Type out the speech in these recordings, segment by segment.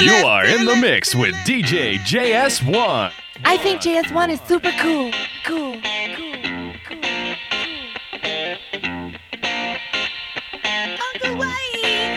You are in the mix with DJ JS1. I think JS1 is super cool. Cool. On the way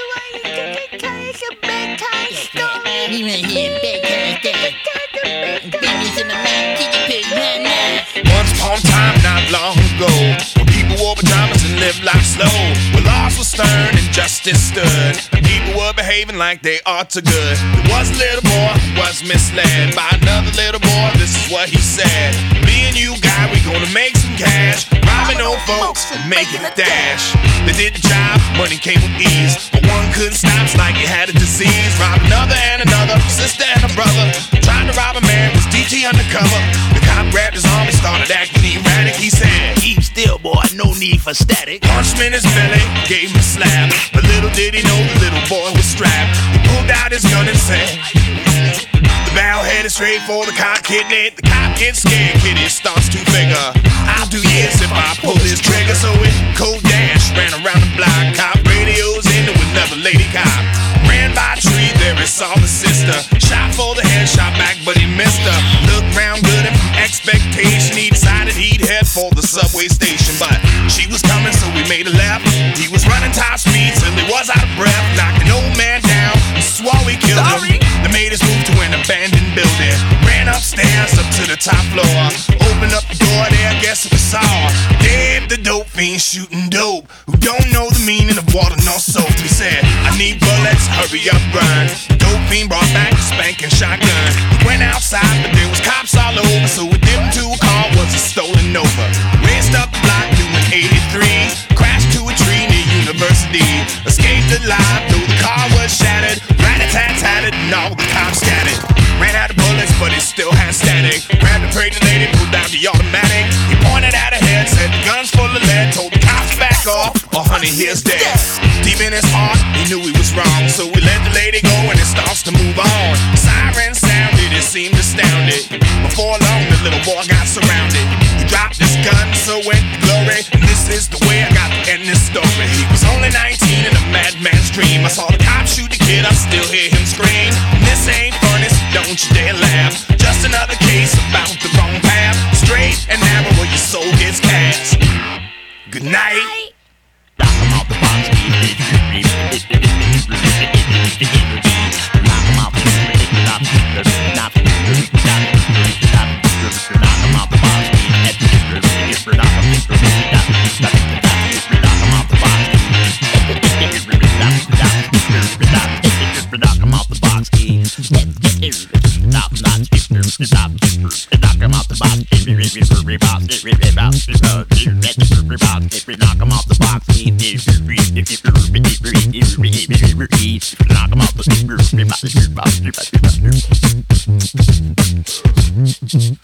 to take a bedtime story. We went here, bedtime story. Babies in the mouth, did you put one now? Once upon a time, not long ago, when people wore pajamas and lived life slow, where laws were stern and justice stood, and people were behaving like they ought to good. There was a little boy who was misled by another little boy. This is what he said: me and you, guy, we gonna make some cash, robbing old folks and making a dash. They did the job, money came with ease, but one couldn't stop, it's like he had a disease. Rob another and another, sister and a brother, trying to rob a man, was DT undercover. The cop grabbed his arm, he started acting erratic. He said, "Keep still, boy, no need for static." punched him in his belly, gave him a slap, but little did he know the little boy was strapped. He pulled out his gun and said, the barrel headed straight for the cop, hitting it. The cop gets scared, kitty starts to figure, I'll do yes if I pull this trigger. So it cold dash, ran around the block, cop radios into another lady cop. Ran by a tree, there he saw the sister, shot for the head, shot back, but he missed her. Looked round good and from expectation, he decided he'd head for the subway station. But she was coming, so he made a left. He was running top speed till he was out of breath, knocked an old man down and swore he killed him. They made his move to an abandoned building, ran upstairs up to the top floor, opened up the door there, I guess we saw Dave the dope fiend shooting dope, who don't know the meaning of water nor soap. He said, I need bullets, hurry up, run. Dope fiend brought back a spanking shotgun. He went outside, but there was cops all over, so we dipped into a car, was a stolen Nova. Raced up the block doing 83, crashed to a tree near University. Escaped alive, though the car was shattered. Rat-a-tat-tatted and all the cops scattered. Ran out of bullets, but he still had static. Grabbed the pregnant lady, pulled out the automatic. He pointed at her head, said the gun's full of lead. Told the cops back off, or honey, here's dead. Deep in his heart, he knew he was wrong, so he let the lady go and it starts to move on. Siren sounded, it seemed astounded. Before long, the little boy got surrounded. He dropped his gun, so went the glory. And this is the way I got to end this story. He was only 19 in a madman's dream. I saw the cop shoot the kid, I still hear him scream. And this ain't funny, so don't you dare laugh. Just another case about the wrong path. Straight and narrow where your soul gets cast. Good night. Knock 'em off the box. Knock 'em off the